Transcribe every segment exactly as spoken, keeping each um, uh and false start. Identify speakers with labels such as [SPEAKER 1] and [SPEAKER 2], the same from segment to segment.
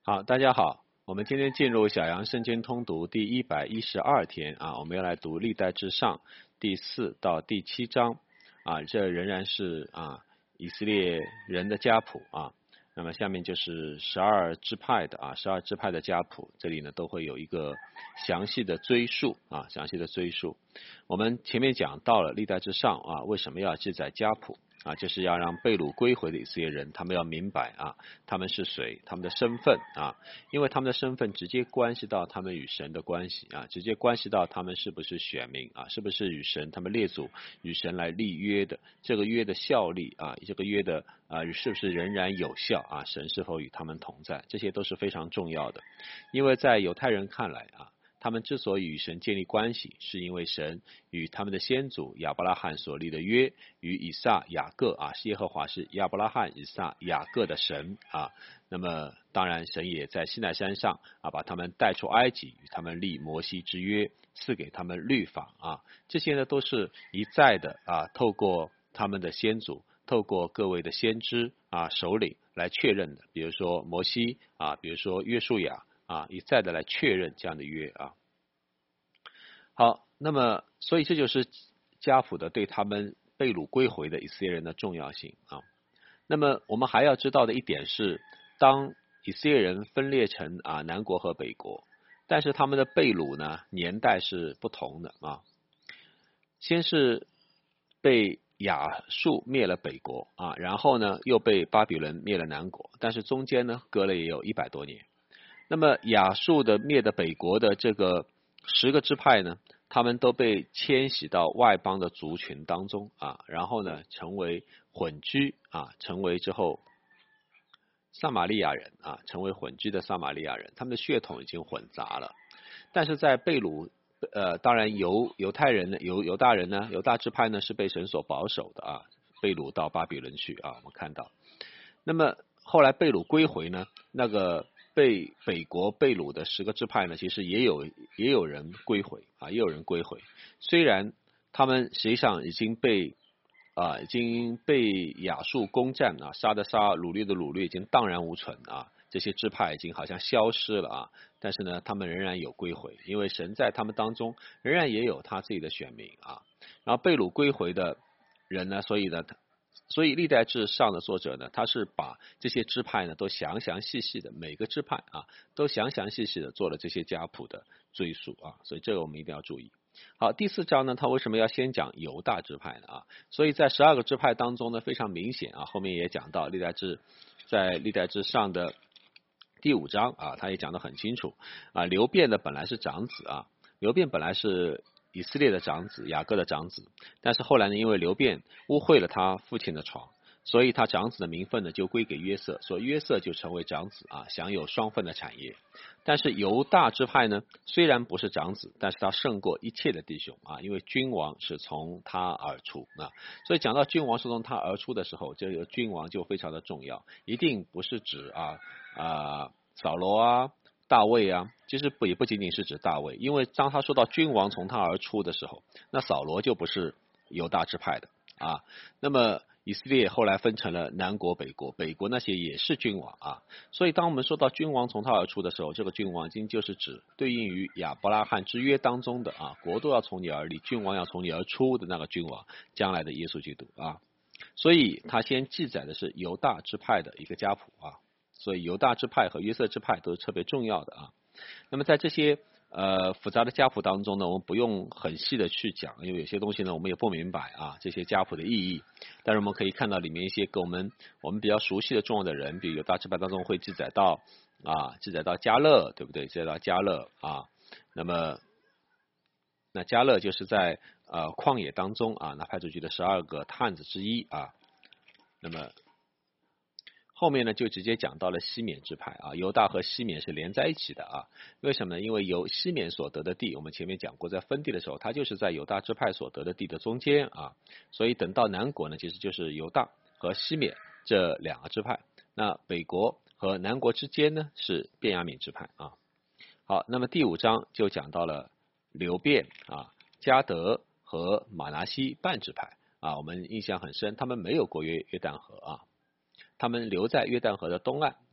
[SPEAKER 1] 好，大家好，我们今天进入小杨圣经通读第一百一十二天啊，我们要来读历代志上第四到第七章啊，这仍然是啊以色列人的家谱啊。那么下面就是十二支派的啊，十二支派的家谱，这里呢都会有一个详细的追述啊，详细的追述。我们前面讲到了历代志上啊，为什么要记载家谱？啊，就是要让被掳归回的以色列人，他们要明白啊，他们是谁，他们的身份啊，因为他们的身份直接关系到他们与神的关系啊，直接关系到他们是不是选民啊，是不是与神他们列祖与神来立约的，这个约的效力啊，这个约的啊是不是仍然有效啊，神是否与他们同在，这些都是非常重要的，因为在犹太人看来啊。他们之所以与神建立关系，是因为神与他们的先祖亚伯拉罕所立的约，与以撒、雅各啊，耶和华是亚伯拉罕、以撒、雅各的神啊。那么，当然，神也在西奈山上啊，把他们带出埃及，与他们立摩西之约，赐给他们律法啊。这些呢，都是一再的啊，透过他们的先祖，透过各位的先知啊、首领来确认的。比如说摩西啊，比如说约书亚。啊，一再的来确认这样的约啊。好，那么所以这就是家谱的对他们被掳归回的以色列人的重要性啊。那么我们还要知道的一点是，当以色列人分裂成啊南国和北国，但是他们的被掳呢年代是不同的啊。先是被亚述灭了北国啊，然后呢又被巴比伦灭了南国，但是中间呢隔了也有一百多年。那么亚述的灭的北国的这个十个支派呢，他们都被迁徙到外邦的族群当中啊，然后呢成为混居啊，成为之后撒玛利亚人啊，成为混居的撒玛利亚人，他们的血统已经混杂了。但是在被掳呃，当然犹犹太人呢，犹犹大人呢，犹大支派呢是被神所保守的啊，被掳到巴比伦去啊，我们看到。那么后来被掳归回呢，那个被北国被掳的十个支派呢，其实也有也有人归回啊，也有人归回。虽然他们实际上已经被啊已经被亚述攻占啊，杀的杀，掳掠的掳掠，已经荡然无存啊，这些支派已经好像消失了啊。但是呢，他们仍然有归回，因为神在他们当中仍然也有他自己的选民啊。然后被掳归回的人呢，所以呢。所以历代志上的作者呢，他是把这些支派呢都详详细细的每个支派啊都详详细细的做了这些家谱的追溯啊，所以这个我们一定要注意。好，第四章呢，他为什么要先讲犹大支派呢啊？所以在十二个支派当中呢，非常明显啊，后面也讲到历代志在历代志上的第五章啊，他也讲得很清楚啊，流便的本来是长子啊，流便本来是以色列的长子，雅各的长子，但是后来呢，因为流便污秽了他父亲的床，所以他长子的名分呢就归给约瑟，所以约瑟就成为长子啊，享有双份的产业。但是犹大支派呢，虽然不是长子，但是他胜过一切的弟兄啊，因为君王是从他而出啊。所以讲到君王是从他而出的时候，这个君王就非常的重要，一定不是指啊啊扫罗啊。大卫啊，其实不也不仅仅是指大卫，因为当他说到君王从他而出的时候，那扫罗就不是犹大支派的啊。那么以色列后来分成了南国、北国，北国那些也是君王啊。所以当我们说到君王从他而出的时候，这个君王经就是指对应于亚伯拉罕之约当中的啊，国度要从你而立，君王要从你而出的那个君王，将来的耶稣基督啊。所以他先记载的是犹大支派的一个家谱啊。所以犹大支派和约瑟支派都是特别重要的啊。那么在这些呃复杂的家谱当中呢，我们不用很细的去讲，因为有些东西呢我们也不明白啊这些家谱的意义。但是我们可以看到里面一些跟我们我们比较熟悉的重要的人，比如犹大支派当中会记载到啊记载到迦勒，对不对？记载到迦勒啊。那么那迦勒就是在呃旷野当中啊，那派出去的十二个探子之一啊。那么后面呢，就直接讲到了西缅支派啊，犹大和西缅是连在一起的啊。为什么呢？因为由西缅所得的地，我们前面讲过，在分地的时候，它就是在犹大支派所得的地的中间啊。所以等到南国呢，其实就是犹大和西缅这两个支派。那北国和南国之间呢，是便雅悯支派啊。好，那么第五章就讲到了流便啊、迦得和马拿西半支派啊，我们印象很深，他们没有过约约旦河啊。他们留在约旦河的东岸啊，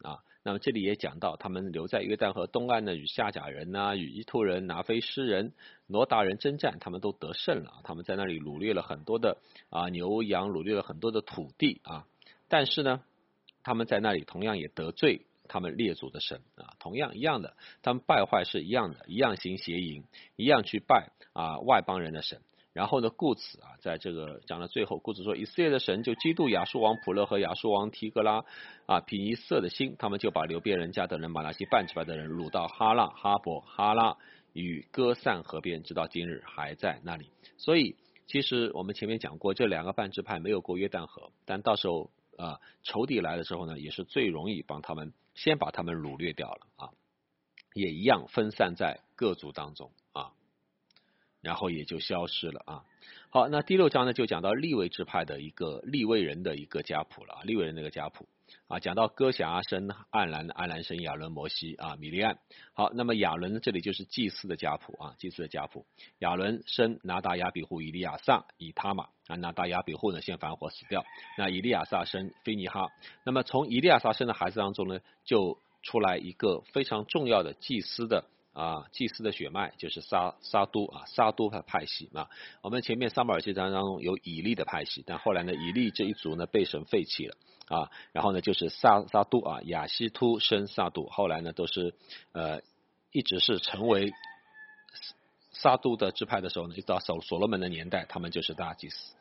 [SPEAKER 1] 那么这里也讲到，他们留在约旦河东岸呢，与夏甲人呐、与伊突人、拿非诗人、罗达人征战，他们都得胜了。他们在那里掳掠了很多的啊牛羊，掳掠了很多的土地啊。但是呢，他们在那里同样也得罪他们列祖的神啊，同样一样的，他们败坏是一样的，一样行邪淫，一样去拜啊外邦人的神。然后呢，故此啊，在这个讲到最后，故此说以色列的神就嫉妒亚述王普勒和亚述王提格拉啊皮尼色的心，他们就把流便人家的人、马拿西半支派的人掳到哈拉、哈伯、哈拉与歌散河边，直到今日还在那里。所以其实我们前面讲过，这两个半支派没有过约旦河，但到时候啊仇敌来的时候呢，也是最容易帮他们先把他们掳掠掉了啊，也一样分散在各族当中啊。然后也就消失了啊。好，那第六章呢就讲到利未支派的一个利未人的一个家谱了，利未人的一个家谱啊，讲到歌辖生暗兰，暗兰生亚伦、摩西啊、米利暗。好，那么亚伦这里就是祭司的家谱啊，祭司的家谱。亚伦生拿达亚比户、以利亚撒、以他玛啊，拿达亚比户呢先反火死掉，那以利亚撒生菲尼哈。那么从以利亚撒生的孩子当中呢，就出来一个非常重要的祭司的。啊，祭司的血脉就是撒撒都啊，撒都派派系啊。我们前面撒母耳记章当中有以利的派系，但后来呢，以利这一族呢被神废弃了啊。然后呢，就是撒撒都啊，亚希突生撒都，后来呢都是呃一直是成为撒都的支派的时候呢，一直到所所罗门的年代，他们就是大祭司。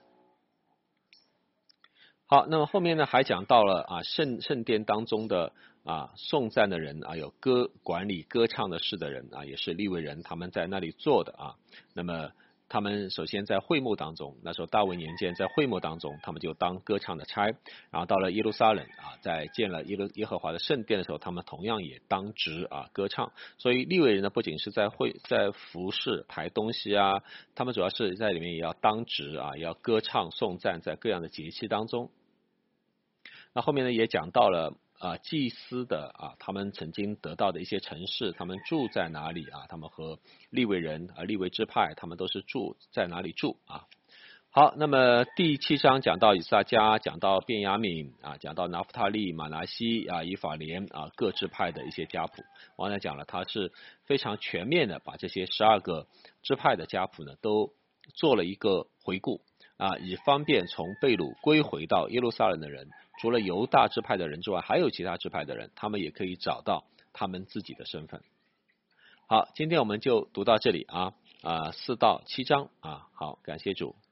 [SPEAKER 1] 好，那么后面呢还讲到了啊圣圣殿当中的啊颂赞的人啊，有歌管理歌唱的事的人啊，也是利未人，他们在那里做的啊。那么他们首先在会幕当中，那时候大卫年间在会幕当中，他们就当歌唱的差，然后到了耶路撒冷啊，在建了耶路耶和华的圣殿的时候，他们同样也当值啊歌唱。所以利未人呢，不仅是在会在服侍抬东西啊，他们主要是在里面也要当值啊，也要歌唱颂赞，在各样的节气当中。那后面呢也讲到了啊祭司的啊他们曾经得到的一些城市，他们住在哪里啊？他们和利未人啊利未支派，他们都是住在哪里住啊？好，那么第七章讲到以撒迦，讲到便雅悯啊，讲到拿弗他利、马拿西啊、以法莲啊各支派的一些家谱。我刚才讲了，他是非常全面的把这些十二个支派的家谱呢都做了一个回顾啊，以方便从被掳归回到耶路撒冷的人，除了犹大支派的人之外，还有其他支派的人，他们也可以找到他们自己的身份。好，今天我们就读到这里啊啊四到七章啊，好，感谢主。